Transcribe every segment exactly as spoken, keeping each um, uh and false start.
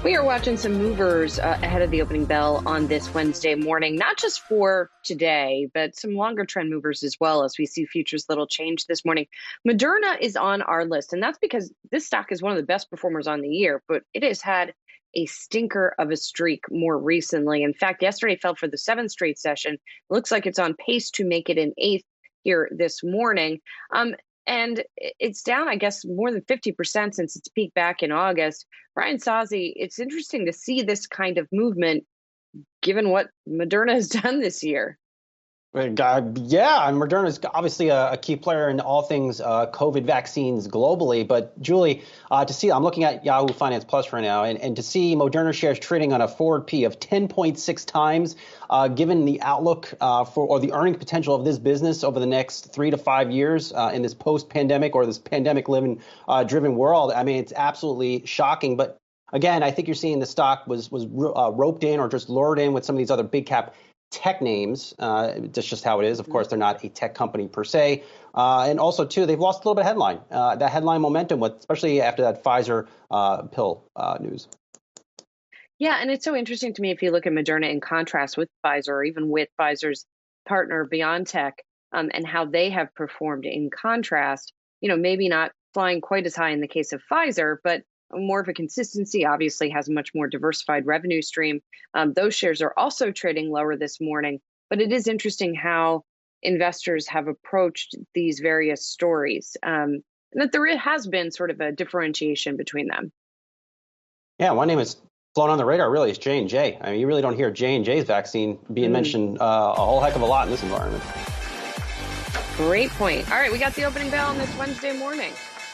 We are watching some movers uh, ahead of the opening bell on this Wednesday morning, not just for today, but some longer trend movers as well as we see futures little change this morning. Moderna is on our list, and that's because this stock is one of the best performers on the year, but it has had a stinker of a streak more recently. In fact, yesterday fell for the seventh straight session. It looks like it's on pace to make it an eighth here this morning. Um, And it's down, I guess, more than fifty percent since its peak back in August. Brian Sozzi, it's interesting to see this kind of movement given what Moderna has done this year. Uh, yeah, and Moderna is obviously a, a key player in all things uh, COVID vaccines globally. But Julie, uh, to see, I'm looking at Yahoo Finance Plus right now, and, and to see Moderna shares trading on a forward P of ten point six times, uh, given the outlook uh, for or the earning potential of this business over the next three to five years uh, in this post-pandemic or this pandemic-driven uh, driven world. I mean, it's absolutely shocking. But again, I think you're seeing the stock was was uh, roped in or just lured in with some of these other big cap tech names. Uh, that's just how it is. Of course, they're not a tech company per se. Uh, and also, too, they've lost a little bit of headline, uh, that headline momentum, with, especially after that Pfizer uh, pill uh, news. Yeah, and it's so interesting to me if you look at Moderna in contrast with Pfizer, or even with Pfizer's partner BioNTech, um, and how they have performed in contrast. You know, maybe not flying quite as high in the case of Pfizer, but more of a consistency, obviously has a much more diversified revenue stream. Um, those shares are also trading lower this morning, but it is interesting how investors have approached these various stories, um, and that there has been sort of a differentiation between them. Yeah, one name is flown on the radar really is J and J. I mean, you really don't hear J and J's vaccine being mm. mentioned uh, a whole heck of a lot in this environment. Great point. All right, we got the opening bell on this Wednesday morning.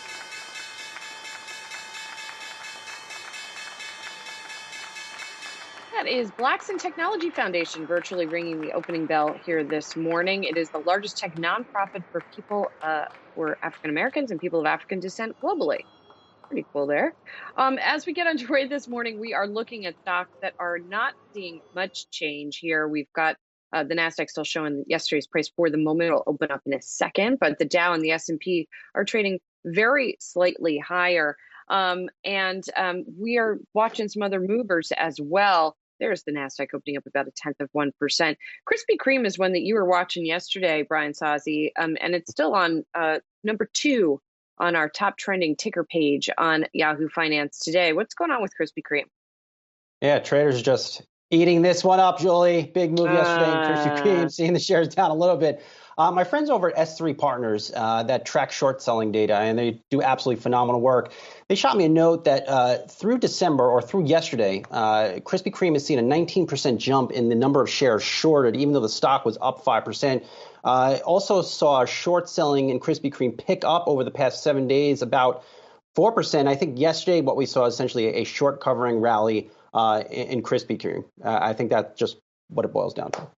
That is Blackson Technology Foundation virtually ringing the opening bell here this morning. It is the largest tech nonprofit for people uh, for African Americans and people of African descent globally. Pretty cool there. Um, as we get underway this morning, we are looking at stocks that are not seeing much change here. We've got uh, the NASDAQ still showing yesterday's price for the moment. It'll open up in a second, but the Dow and the S and P are trading very slightly higher. Um, and um, we are watching some other movers as well. There's the NASDAQ opening up about a tenth of one percent. Krispy Kreme is one that you were watching yesterday, Brian Sozzi, um, and it's still on uh, number two on our top trending ticker page on Yahoo Finance today. What's going on with Krispy Kreme? Yeah, traders just eating this one up, Julie. Big move yesterday in Krispy Kreme, seeing the shares down a little bit. Uh, my friends over at S three Partners uh, that track short selling data, and they do absolutely phenomenal work. They shot me a note that uh, through December or through yesterday, uh, Krispy Kreme has seen a nineteen percent jump in the number of shares shorted, even though the stock was up five percent. Uh, also saw short selling in Krispy Kreme pick up over the past seven days, about four percent. I think yesterday what we saw is essentially a short covering rally uh, in, in Krispy Kreme. Uh, I think that's just what it boils down to.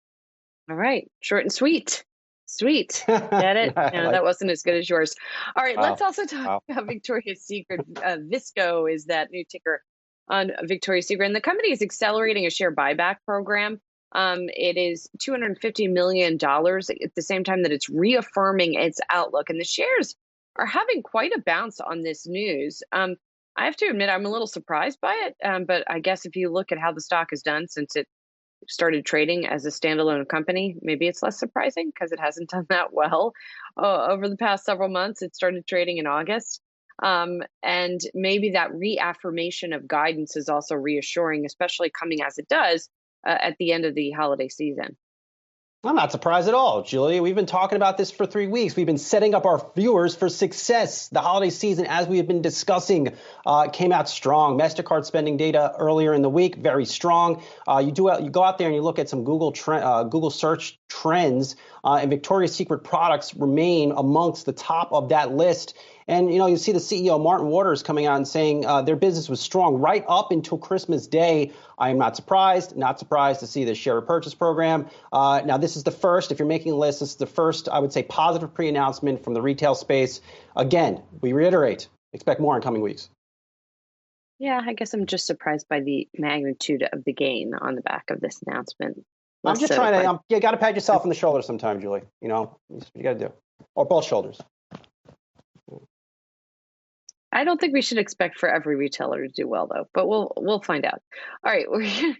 All right. Short and sweet. Sweet. Get it? No, like that wasn't as good as yours. All right. Let's oh, also talk oh. about Victoria's Secret. Uh, Visco is that new ticker on Victoria's Secret. And the company is accelerating a share buyback program. Um, it is two hundred fifty million dollars at the same time that it's reaffirming its outlook. And the shares are having quite a bounce on this news. Um, I have to admit, I'm a little surprised by it. Um, but I guess if you look at how the stock has done since it started trading as a standalone company, maybe it's less surprising because it hasn't done that well uh, over the past several months. It started trading in August. Um, and maybe that reaffirmation of guidance is also reassuring, especially coming as it does uh, at the end of the holiday season. I'm not surprised at all, Julia. We've been talking about this for three weeks. We've been setting up our viewers for success. The holiday season, as we have been discussing, uh, came out strong. MasterCard spending data earlier in the week, very strong. Uh, you do you go out there and you look at some Google tre- uh, Google search trends, uh, and Victoria's Secret products remain amongst the top of that list. And, you know, you see the C E O, Martin Waters, coming out and saying uh, their business was strong right up until Christmas Day. I am not surprised, not surprised to see the share repurchase program. Uh, now, this is the first, if you're making a list, this is the first, I would say, positive pre-announcement from the retail space. Again, we reiterate, expect more in coming weeks. Yeah, I guess I'm just surprised by the magnitude of the gain on the back of this announcement. I'm just trying to, um, you got to pat yourself on the shoulder sometime, Julie. You know, that's what you got to do. Or both shoulders. I don't think we should expect for every retailer to do well, though, but we'll we'll find out. All right, we're